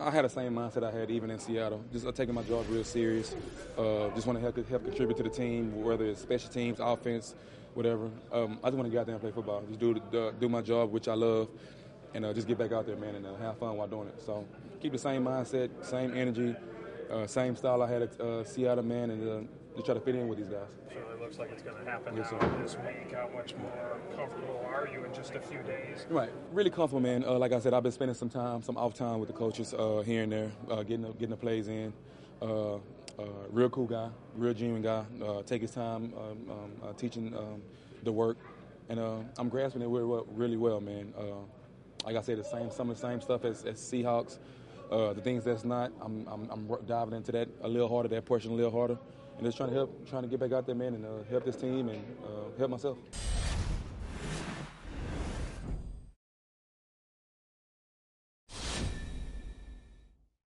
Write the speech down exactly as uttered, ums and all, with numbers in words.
I had the same mindset I had even in Seattle. Just uh, taking my job real serious. Uh, just want to help help contribute to the team, whether it's special teams, offense, whatever. Um, I just want to get out there and play football. Just do the, do my job, which I love, and uh, just get back out there, man, and uh, have fun while doing it. So keep the same mindset, same energy, uh, same style I had at uh, Seattle, man, and uh, just try to fit in with these guys. Certainly looks like it's going to happen Yes, now sir. this week. How much more comfortable are you in just a few days? Right, really comfortable, man. Uh, like I said, I've been spending some time, some off time with the coaches uh, here and there, uh, getting the, getting the plays in. Uh, uh, real cool guy, real genuine guy. Uh, take his time um, um, uh, teaching um, the work, and uh, I'm grasping it really well, really well, man. Uh, like I said, the same, some of the same stuff as, as Seahawks. Uh, the things that's not, I'm, I'm, I'm diving into that a little harder, that portion a little harder, and just trying to help, trying to get back out there, man, and uh, help this team and uh, help myself.